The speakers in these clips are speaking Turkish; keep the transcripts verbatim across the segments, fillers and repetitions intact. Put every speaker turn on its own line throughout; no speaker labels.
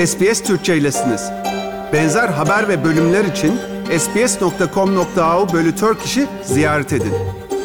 S B S Türkçe'ylesiniz. Benzer haber ve bölümler için sbs nokta com nokta a u bölü Turkish'i ziyaret edin.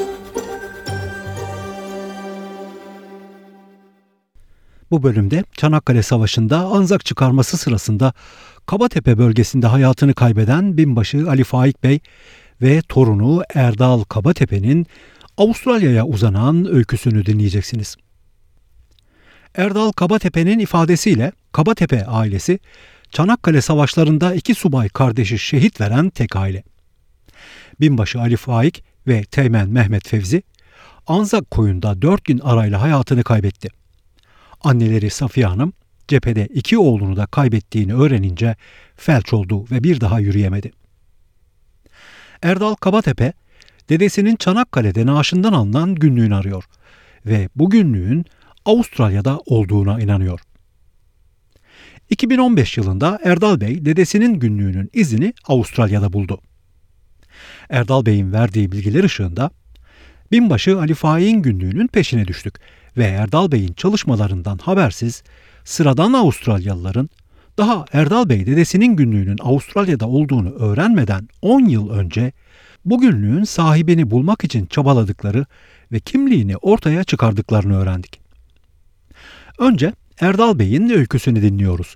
Bu bölümde Çanakkale Savaşı'nda Anzak çıkarması sırasında Kabatepe bölgesinde hayatını kaybeden binbaşı Ali Faik Bey ve torunu Erdal Kabatepe'nin Avustralya'ya uzanan öyküsünü dinleyeceksiniz. Erdal Kabatepe'nin ifadesiyle Kabatepe ailesi Çanakkale Savaşları'nda iki subay kardeşi şehit veren tek aile. Binbaşı Ali Faik ve Teğmen Mehmet Fevzi Anzak Koyun'da dört gün arayla hayatını kaybetti. Anneleri Safiye Hanım cephede iki oğlunu da kaybettiğini öğrenince felç oldu ve bir daha yürüyemedi. Erdal Kabatepe, dedesinin Çanakkale'de naaşından alınan günlüğünü arıyor ve bu günlüğün Avustralya'da olduğuna inanıyor. iki bin on beş yılında Erdal Bey dedesinin günlüğünün izini Avustralya'da buldu. Erdal Bey'in verdiği bilgiler ışığında binbaşı Ali Faik'in günlüğünün peşine düştük ve Erdal Bey'in çalışmalarından habersiz sıradan Avustralyalıların daha Erdal Bey dedesinin günlüğünün Avustralya'da olduğunu öğrenmeden on yıl önce bu günlüğün sahibini bulmak için çabaladıkları ve kimliğini ortaya çıkardıklarını öğrendik. Önce Erdal Bey'in öyküsünü dinliyoruz.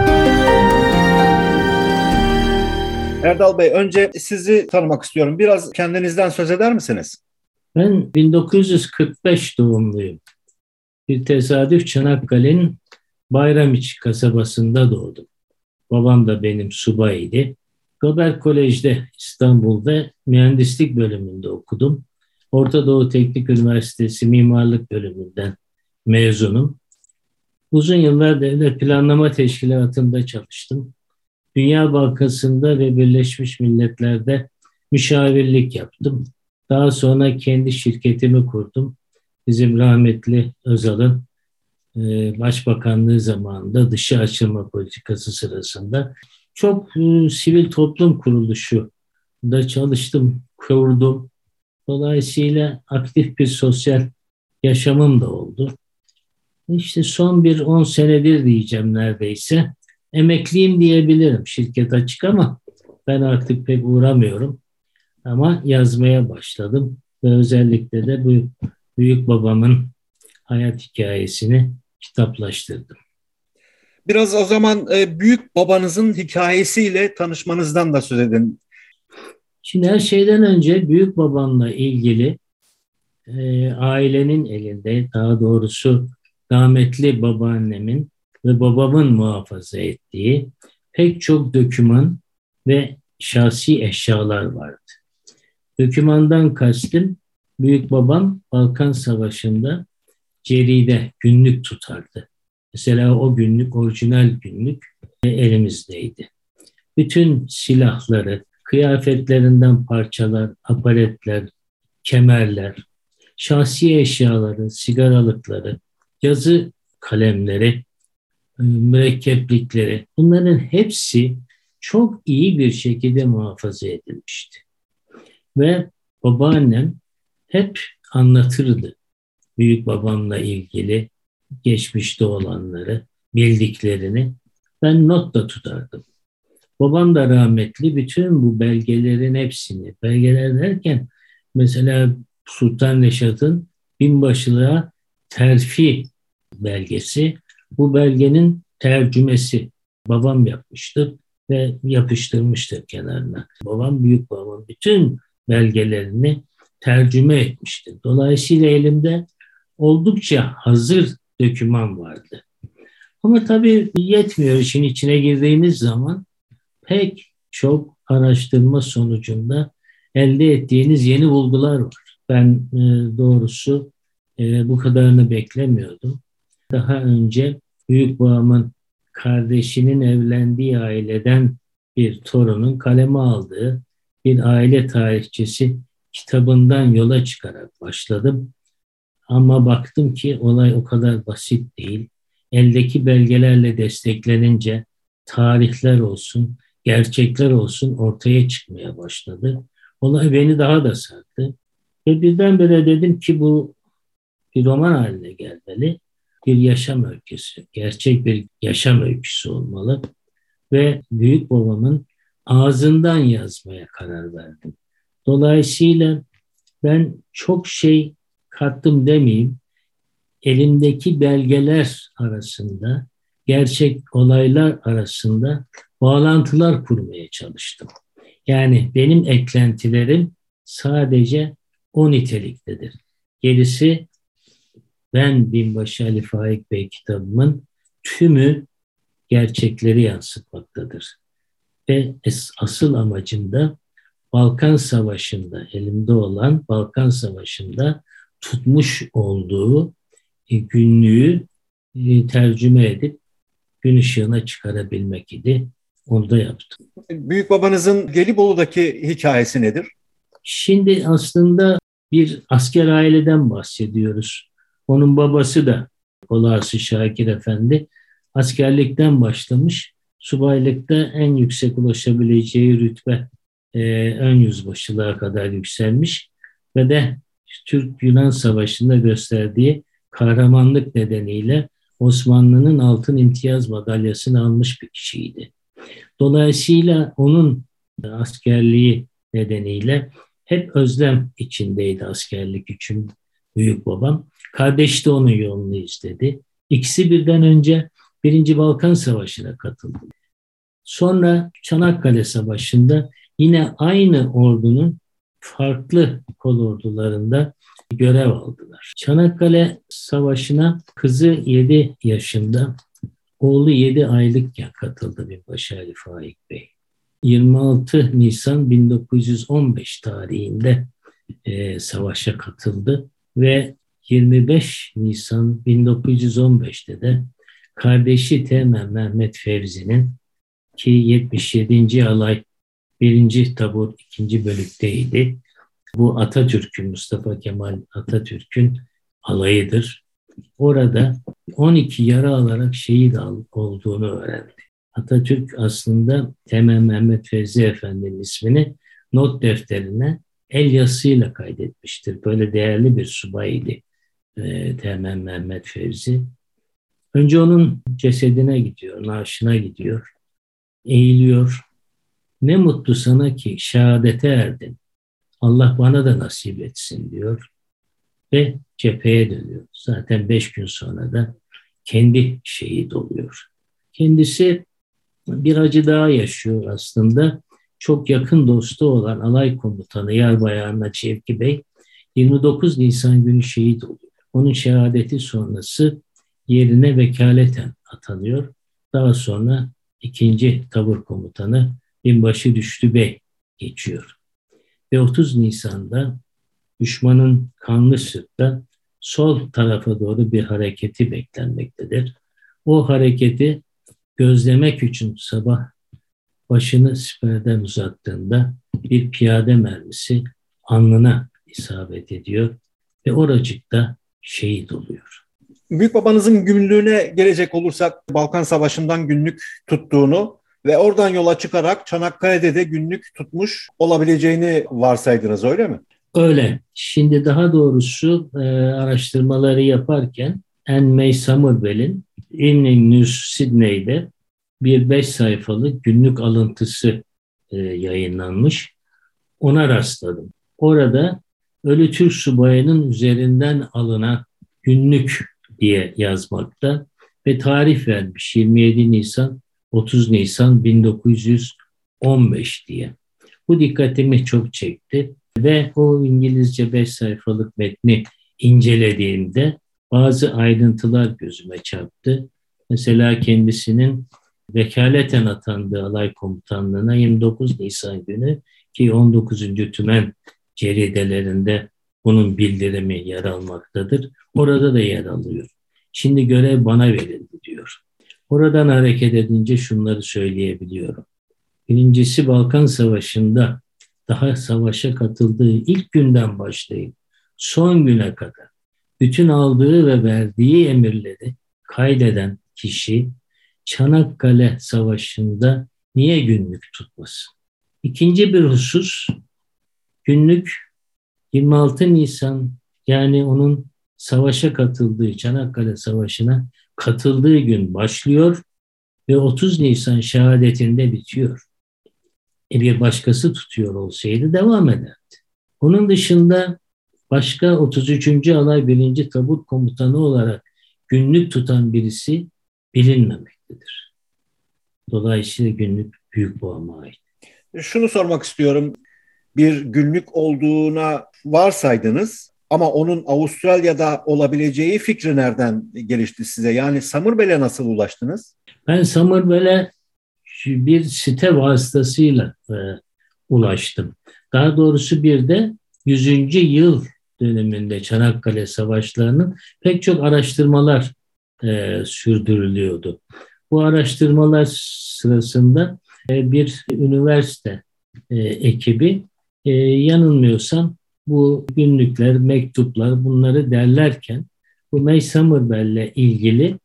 Erdal Bey, önce sizi tanımak istiyorum. Biraz kendinizden söz eder misiniz?
Ben bin dokuz yüz kırk beş doğumluyum. Bir tesadüf Çanakkale'nin Bayramiçi kasabasında doğdum. Babam da benim subaydı. Göbel Kolej'de İstanbul'da mühendislik bölümünde okudum. Orta Doğu Teknik Üniversitesi Mimarlık bölümünden mezunum. Uzun yıllar Devlet Planlama Teşkilatı'nda çalıştım. Dünya Bankası'nda ve Birleşmiş Milletler'de müşavirlik yaptım. Daha sonra kendi şirketimi kurdum. Bizim rahmetli Özal'ın e, başbakanlığı zamanında dışı açılma politikası sırasında çok e, sivil toplum kuruluşu da çalıştım, kurdum. Dolayısıyla aktif bir sosyal yaşamım da oldu. İşte son bir on senedir diyeceğim neredeyse. Emekliyim diyebilirim. Şirket açık ama ben artık pek uğramıyorum. Ama yazmaya başladım ve özellikle de bu büyük babamın hayat hikayesini kitaplaştırdım.
Biraz o zaman e, büyük babanızın hikayesiyle tanışmanızdan da söz edin.
Şimdi her şeyden önce büyük babamla ilgili e, ailenin elinde, daha doğrusu rahmetli babaannemin ve babamın muhafaza ettiği pek çok doküman ve şahsi eşyalar vardı. Dokümandan kastım, büyük babam Balkan Savaşı'nda ceride, günlük tutardı. Mesela o günlük, orijinal günlük elimizdeydi. Bütün silahları, kıyafetlerinden parçalar, apaletler, kemerler, şahsi eşyaları, sigaralıkları, yazı kalemleri, mürekkeplikleri, bunların hepsi çok iyi bir şekilde muhafaza edilmişti. Ve babaannem hep anlatırdı büyük babamla ilgili geçmişte olanları, bildiklerini. Ben not da tutardım. Babam da rahmetli bütün bu belgelerin hepsini, belgeler derken mesela Sultan Reşat'ın binbaşılığa terfi belgesi, bu belgenin tercümesi babam yapmıştı ve yapıştırmıştır kenarına. Babam, büyük babam bütün belgelerini tercüme etmişti. Dolayısıyla elimde oldukça hazır doküman vardı. Ama tabii yetmiyor, işin içine girdiğimiz zaman pek çok araştırma sonucunda elde ettiğiniz yeni bulgular var. Ben e, doğrusu e, bu kadarını beklemiyordum. Daha önce büyük babamın kardeşinin evlendiği aileden bir torunun kaleme aldığı bir aile tarihçesi kitabından yola çıkarak başladım. Ama baktım ki olay o kadar basit değil. Eldeki belgelerle desteklenince tarihler olsun, gerçekler olsun ortaya çıkmaya başladı. Olay beni daha da sardı. Ve birdenbire dedim ki bu bir roman haline gelmeli. bir yaşam öyküsü, gerçek bir yaşam öyküsü olmalı. Ve büyük babamın ağzından yazmaya karar verdim. Dolayısıyla ben çok şey kattım demeyeyim, elimdeki belgeler arasında, gerçek olaylar arasında bağlantılar kurmaya çalıştım. Yani benim eklentilerim sadece o niteliktedir. Gerisi ben Binbaşı Ali Faik Bey kitabımın tümü gerçekleri yansıtmaktadır. Ve asıl amacım da Balkan Savaşı'nda, elimde olan Balkan Savaşı'nda tutmuş olduğu günlüğü tercüme edip gün ışığına çıkarabilmek idi. Onu da yaptım.
Büyük babanızın Gelibolu'daki hikayesi nedir?
Şimdi aslında bir asker aileden bahsediyoruz. Onun babası da Kolağası Şakir Efendi askerlikten başlamış. Subaylıkta en yüksek ulaşabileceği rütbe e, ön yüzbaşılığa kadar yükselmiş ve de Türk-Yunan Savaşı'nda gösterdiği kahramanlık nedeniyle Osmanlı'nın altın imtiyaz madalyasını almış bir kişiydi. Dolayısıyla onun askerliği nedeniyle hep özlem içindeydi askerlik için büyük babam. Kardeş de onun yolunu izledi. İkisi birden önce Birinci Balkan Savaşı'na katıldı. Sonra Çanakkale Savaşı'nda yine aynı ordunun farklı kolordularında görev aldılar. Çanakkale Savaşı'na kızı yedi yaşında, oğlu yedi aylıkken katıldı Binbaşı Ali Faik Bey. yirmi altı Nisan bin dokuz yüz on beş tarihinde e, savaşa katıldı ve yirmi beş Nisan bin dokuz yüz on beşte de kardeşi Teğmen Mehmet Fevzi'nin ki yetmiş yedinci Alay birinci Tabur ikinci Bölük'teydi. Bu Atatürk'ün, Mustafa Kemal Atatürk'ün alayıdır. Orada on iki yara alarak şehit olduğunu öğrendi. Atatürk aslında Teğmen Mehmet Fevzi Efendi'nin ismini not defterine el yazısıyla kaydetmiştir. Böyle değerli bir subaydı e, Teğmen Mehmet Fevzi. Önce onun cesedine gidiyor, naaşına gidiyor, eğiliyor. Ne mutlu sana ki şehadete erdin. Allah bana da nasip etsin diyor ve cepheye dönüyor. Zaten beş gün sonra da kendi şehit oluyor. Kendisi bir acı daha yaşıyor aslında. Çok yakın dostu olan alay komutanı Yarbay Arnaç Şevki Bey yirmi dokuz Nisan günü şehit oluyor. Onun şehadeti sonrası yerine vekaleten atanıyor. Daha sonra ikinci Tabur Komutanı Binbaşı Düştü Bey geçiyor. Ve otuz Nisan'da düşmanın kanlı sırtta sol tarafa doğru bir hareketi beklenmektedir. O hareketi gözlemek için sabah başını siperden uzattığında bir piyade mermisi alnına isabet ediyor ve oracıkta şehit oluyor.
Büyük babanızın günlüğüne gelecek olursak Balkan Savaşı'ndan günlük tuttuğunu ve oradan yola çıkarak Çanakkale'de de günlük tutmuş olabileceğini varsaydınız, öyle mi?
Öyle. Şimdi daha doğrusu e, araştırmaları yaparken Anne May Somerville'in Evening News Sydney'de bir beş sayfalık günlük alıntısı e, yayınlanmış. Ona rastladım. Orada ölü Türk subayının üzerinden alınan günlük diye yazmakta ve tarih vermiş yirmi yedi Nisan otuz Nisan bin dokuz yüz on beş diye. Bu dikkatimi çok çekti ve o İngilizce beş sayfalık metni incelediğimde bazı ayrıntılar gözüme çarptı. Mesela kendisinin vekaleten atandığı alay komutanlığına yirmi dokuz Nisan günü ki on dokuzuncu Tümen ceridelerinde bunun bildirimi yer almaktadır. Orada da yer alıyor. Şimdi görev bana verildi diyor. Oradan hareket edince şunları söyleyebiliyorum. Birincisi, Balkan Savaşı'nda daha savaşa katıldığı ilk günden başlayıp son güne kadar bütün aldığı ve verdiği emirleri kaydeden kişi Çanakkale Savaşı'nda niye günlük tutmasın? İkinci bir husus, günlük yirmi altı Nisan yani onun savaşa katıldığı, Çanakkale Savaşı'na katıldığı gün başlıyor ve otuz Nisan şehadetinde bitiyor. E bir başkası tutuyor olsaydı devam ederdi. Onun dışında başka otuz üçüncü Alay birinci Tabut Komutanı olarak günlük tutan birisi bilinmemektedir. Dolayısıyla günlük Büyükbabama ait.
Şunu sormak istiyorum. Bir günlük olduğuna varsaydınız ama onun Avustralya'da olabileceği fikri nereden gelişti size? Yani Somerville'e nasıl ulaştınız?
Ben Somerville'e bir site vasıtasıyla e, ulaştım. Daha doğrusu bir de yüzüncü yıl döneminde Çanakkale Savaşları'nın pek çok araştırmalar e, sürdürülüyordu. Bu araştırmalar sırasında e, bir üniversite e, ekibi e, yanılmıyorsam bu günlükler, mektuplar bunları derlerken bu May Somerville'le ilgili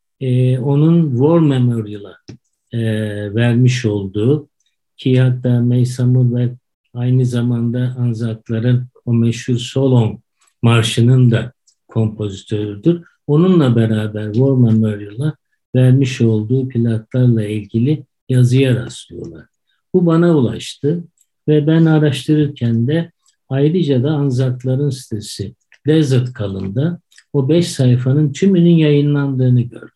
e, onun War Memorial'a e, vermiş olduğu ki hatta May Somerville aynı zamanda Anzakların o meşhur Solon Marşı'nın da kompozitörüdür. Onunla beraber War Memorial'a vermiş olduğu plaklarla ilgili yazıya rastlıyorlar. Bu bana ulaştı ve ben araştırırken de ayrıca da Anzakların sitesi Desert Column'da o beş sayfanın tümünün yayınlandığını gördüm.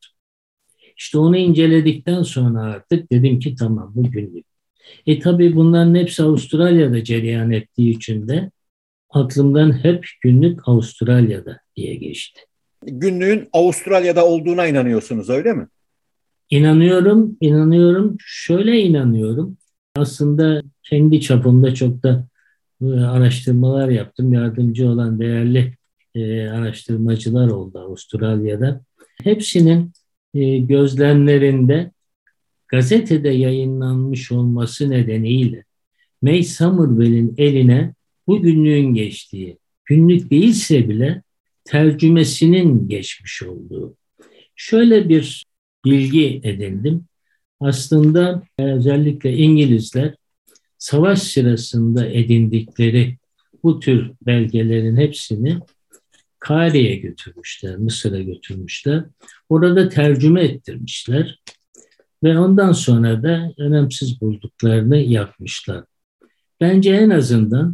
İşte onu inceledikten sonra artık dedim ki tamam bu günlük. E tabii bunların hepsi Avustralya'da cereyan ettiği için de aklımdan hep günlük Avustralya'da diye geçti.
Günlüğün Avustralya'da olduğuna inanıyorsunuz, öyle mi?
İnanıyorum, inanıyorum. Şöyle inanıyorum. Aslında kendi çapımda çok da e, araştırmalar yaptım. Yardımcı olan değerli e, araştırmacılar oldu Avustralya'da. Hepsinin e, gözlemlerinde gazetede yayınlanmış olması nedeniyle May Somerville'in eline bu günlüğün geçtiği, günlük değilse bile tercümesinin geçmiş olduğu. Şöyle bir bilgi edindim. Aslında özellikle İngilizler savaş sırasında edindikleri bu tür belgelerin hepsini Kahire'ye götürmüşler, Mısır'a götürmüşler. Orada tercüme ettirmişler ve ondan sonra da önemsiz bulduklarını yapmışlar. Bence en azından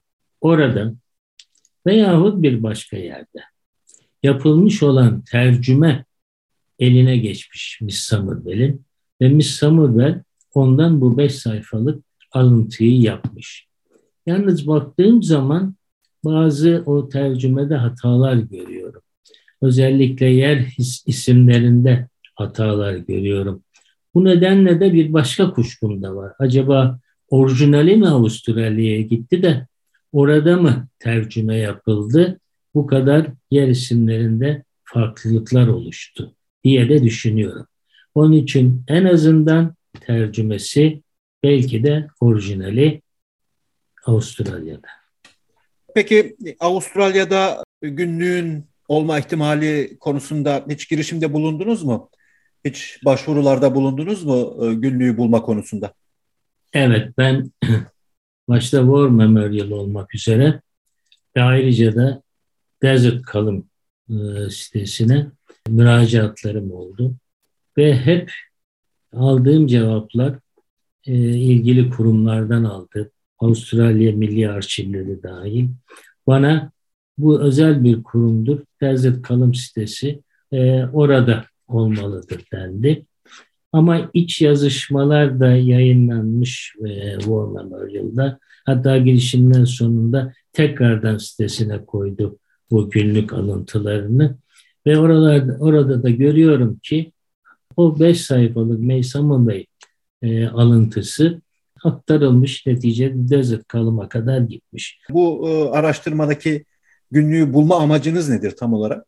orada veyahut bir başka yerde yapılmış olan tercüme eline geçmiş Miss Somerville'in ve Miss Somerville ondan bu beş sayfalık alıntıyı yapmış. Yalnız baktığım zaman bazı o tercümede hatalar görüyorum. Özellikle yer isimlerinde hatalar görüyorum. Bu nedenle de bir başka kuşkum da var. Acaba orijinali mi Avustralya'ya gitti de orada mı tercüme yapıldı? Bu kadar yer isimlerinde farklılıklar oluştu diye de düşünüyorum. Onun için en azından tercümesi belki de orijinali Avustralya'da.
Peki Avustralya'da günlüğün olma ihtimali konusunda hiç girişimde bulundunuz mu? Hiç başvurularda bulundunuz mu günlüğü bulma konusunda?
Evet, ben başta War Memorial olmak üzere ve ayrıca da Desert Column e, sitesine müracaatlarım oldu. Ve hep aldığım cevaplar e, ilgili kurumlardan aldım. Avustralya Milli Arşivleri dahil. Bana bu özel bir kurumdur. Desert Column sitesi e, orada olmalıdır dendi. Ama iç yazışmalar da yayınlanmış e, War Memorial'da. Hatta girişimden sonunda tekrardan sitesine koydu bu günlük alıntılarını. Ve oralarda, orada da görüyorum ki o beş sayfalık May Somerville e, alıntısı aktarılmış, neticede Desert Column'a kadar gitmiş.
Bu e, araştırmadaki günlüğü bulma amacınız nedir tam olarak?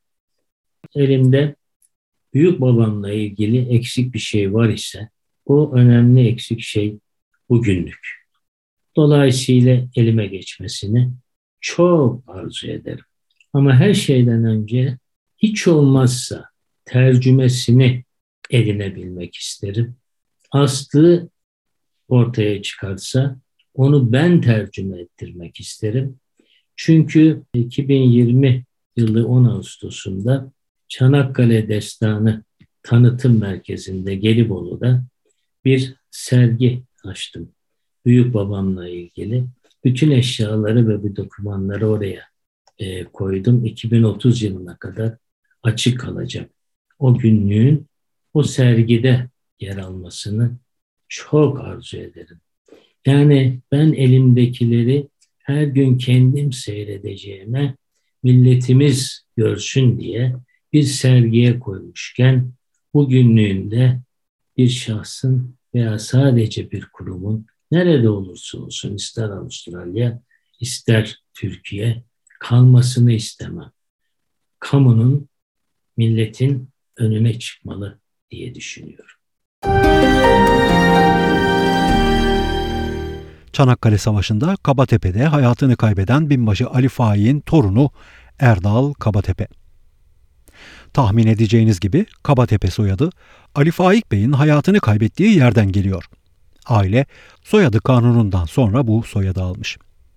Elimde büyük babamla ilgili eksik bir şey var ise o önemli eksik şey bu günlük. Dolayısıyla elime geçmesini çok arzu ederim. Ama her şeyden önce hiç olmazsa tercümesini edinebilmek isterim. Aslı ortaya çıkarsa onu ben tercüme ettirmek isterim. Çünkü iki bin yirmi yılı on Ağustos'unda Çanakkale Destanı Tanıtım Merkezi'nde Gelibolu'da bir sergi açtım. Büyük babamla ilgili. Bütün eşyaları ve bu dokümanları oraya e, koydum. iki bin otuz yılına kadar açık kalacak. O günlüğün o sergide yer almasını çok arzu ederim. Yani ben elimdekileri her gün kendim seyredeceğime, milletimiz görsün diye bir sergiye koymuşken, bugünlüğünde bir şahsın veya sadece bir kurumun nerede olursa olsun, ister Avustralya, ister Türkiye, kalmasını istemem. Kamunun, milletin önüne çıkmalı diye düşünüyorum.
Çanakkale Savaşı'nda Kabatepe'de hayatını kaybeden binbaşı Ali Faik'in torunu Erdal Kabatepe. Tahmin edeceğiniz gibi Kabatepe soyadı Ali Faik Bey'in hayatını kaybettiği yerden geliyor. Aile soyadı kanunundan sonra bu soyadı almış.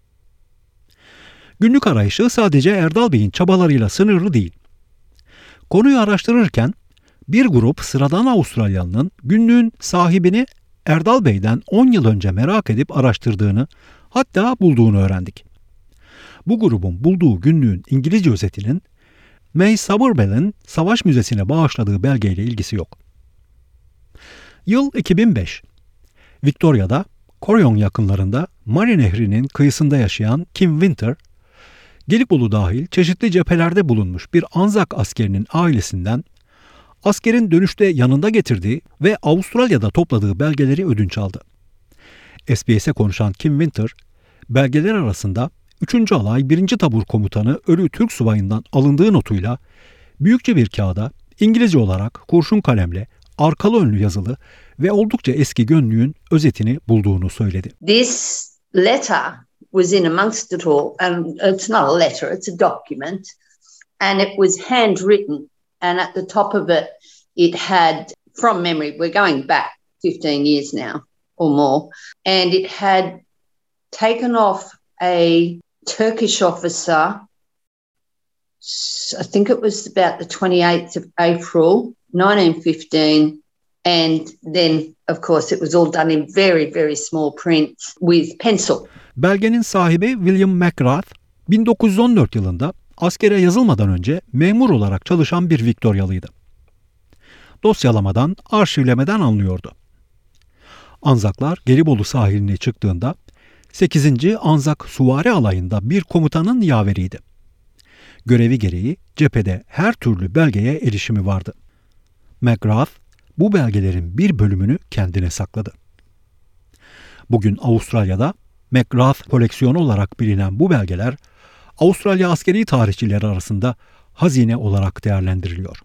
Günlük arayışı sadece Erdal Bey'in çabalarıyla sınırlı değil. Konuyu araştırırken bir grup sıradan Avustralyalı'nın günlüğün sahibini Erdal Bey'den on yıl önce merak edip araştırdığını, hatta bulduğunu öğrendik. Bu grubun bulduğu günlüğün İngilizce özetinin May Somerville'in Savaş Müzesi'ne bağışladığı belgeyle ilgisi yok. Yıl iki bin beş. Victoria'da, Corryong yakınlarında Murray Nehri'nin kıyısında yaşayan Kim Winter, Gelibolu dahil çeşitli cephelerde bulunmuş bir Anzak askerinin ailesinden askerin dönüşte yanında getirdiği ve Avustralya'da topladığı belgeleri ödünç aldı. S B S'e konuşan Kim Winter, belgeler arasında üçüncü Alay birinci Tabur Komutanı ölü Türk subayından alındığı notuyla büyükçe bir kağıda İngilizce olarak kurşun kalemle arkalı önlü yazılı ve oldukça eski günlüğün özetini bulduğunu söyledi.
This letter was in amongst it all, and it's not a letter, it's a document, and it was handwritten, and at the top of it, it had, from memory, we're going back fifteen years now or more, and it had taken off a Turkish officer, I think it was about the twenty-eighth of April, nineteen fifteen, and then, of course, it was all done in very, very small print with pencil.
Belgenin sahibi William McGrath, bin dokuz yüz on dört yılında askere yazılmadan önce memur olarak çalışan bir Viktoryalıydı. Dosyalamadan, arşivlemeden anlıyordu. Anzaklar Gelibolu sahiline çıktığında sekizinci Anzak Suvari Alayı'nda bir komutanın yaveriydi. Görevi gereği cephede her türlü belgeye erişimi vardı. McGrath bu belgelerin bir bölümünü kendine sakladı. Bugün Avustralya'da McGrath koleksiyonu olarak bilinen bu belgeler Avustralya askeri tarihçileri arasında hazine olarak değerlendiriliyor.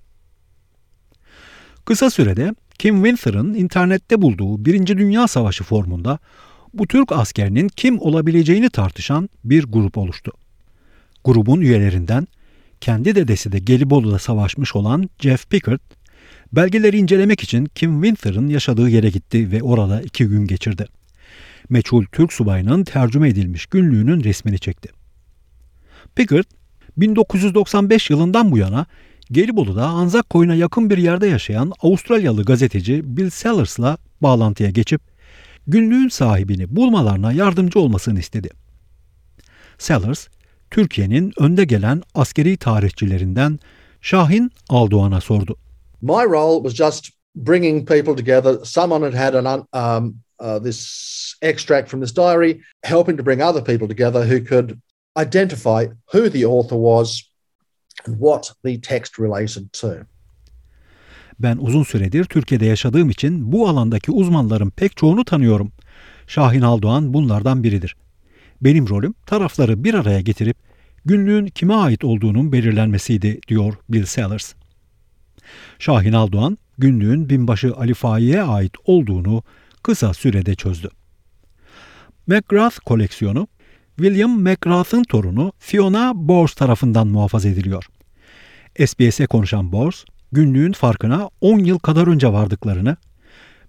Kısa sürede Kim Winter'ın internette bulduğu Birinci Dünya Savaşı formunda bu Türk askerinin kim olabileceğini tartışan bir grup oluştu. Grubun üyelerinden kendi dedesi de Gelibolu'da savaşmış olan Jeff Pickard, belgeleri incelemek için Kim Winter'ın yaşadığı yere gitti ve orada iki gün geçirdi. Meçhul Türk subayının tercüme edilmiş günlüğünün resmini çekti. Pickard, bin dokuz yüz doksan beş yılından bu yana Gelibolu'da Anzak Koyu'na yakın bir yerde yaşayan Avustralyalı gazeteci Bill Sellers'la bağlantıya geçip günlüğün sahibini bulmalarına yardımcı olmasını istedi. Sellers, Türkiye'nin önde gelen askeri tarihçilerinden Şahin Aldoğan'a sordu.
My role was just bringing people together. Someone had had an um, uh, this extract from this diary, helping to bring other people together who could identify who the author was and what the text related to.
Ben uzun süredir Türkiye'de yaşadığım için bu alandaki uzmanların pek çoğunu tanıyorum. Şahin Aldoğan bunlardan biridir. Benim rolüm tarafları bir araya getirip günlüğün kime ait olduğunun belirlenmesiydi, diyor Bill Sellers. Şahin Aldoğan, günlüğün binbaşı Ali Faik'e ait olduğunu kısa sürede çözdü. McGrath koleksiyonu, William McGrath'ın torunu Fiona Bowes tarafından muhafaza ediliyor. S B S'e konuşan Bowes, günlüğün farkına on yıl kadar önce vardıklarını,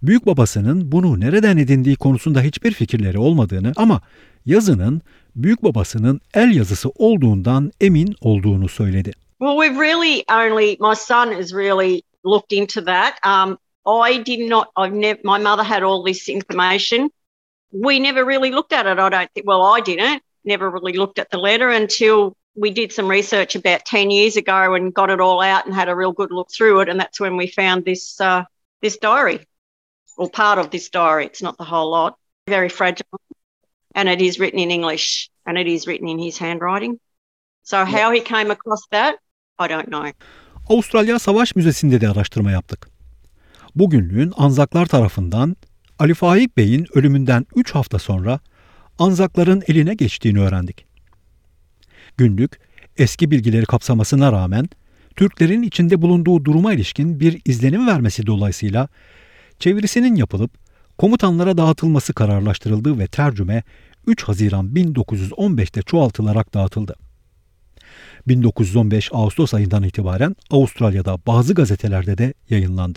Büyük babasının bunu nereden edindiği konusunda hiçbir fikirleri olmadığını ama yazının büyük babasının el yazısı olduğundan emin olduğunu söyledi.
Well, we've really only, my son has really looked into that. Um, I did not, I've never, my mother had all this information. We never really looked at it, I don't think, well, I didn't, never really looked at the letter until we did some research about ten years ago and got it all out and had a real good look through it, and that's when we found this uh, this diary, or part of this diary. It's not the whole lot. Very fragile, and it is written in English, and it is written in his handwriting. So how he came across that, I don't know.
Avustralya Savaş Müzesi'nde de araştırma yaptık. Bu günlüğün Anzaklar tarafından Ali Faik Bey'in ölümünden üç hafta sonra Anzakların eline geçtiğini öğrendik. Günlük eski bilgileri kapsamasına rağmen Türklerin içinde bulunduğu duruma ilişkin bir izlenim vermesi dolayısıyla çevirisinin yapılıp komutanlara dağıtılması kararlaştırıldı ve tercüme üç Haziran bin dokuz yüz on beşte çoğaltılarak dağıtıldı. bin dokuz yüz on beş Ağustos ayından itibaren Avustralya'da bazı gazetelerde de yayınlandı.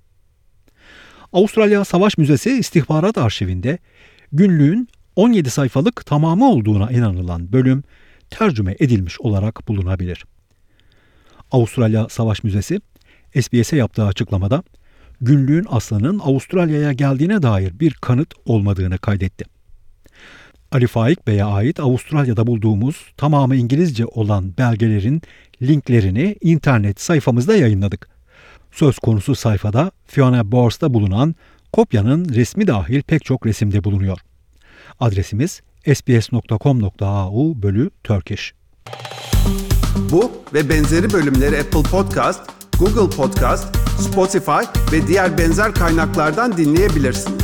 Avustralya Savaş Müzesi İstihbarat Arşivinde günlüğün on yedi sayfalık tamamı olduğuna inanılan bölüm tercüme edilmiş olarak bulunabilir. Avustralya Savaş Müzesi, S B S'e yaptığı açıklamada günlüğün aslının Avustralya'ya geldiğine dair bir kanıt olmadığını kaydetti. Ali Faik Bey'e ait Avustralya'da bulduğumuz tamamı İngilizce olan belgelerin linklerini internet sayfamızda yayınladık. Söz konusu sayfada Fiona Bors'ta bulunan kopyanın resmi dahil pek çok resimde bulunuyor. Adresimiz s b s nokta com nokta a u bölü Turkish.
Bu ve benzeri bölümleri Apple Podcast, Google Podcast, Spotify ve diğer benzer kaynaklardan dinleyebilirsiniz.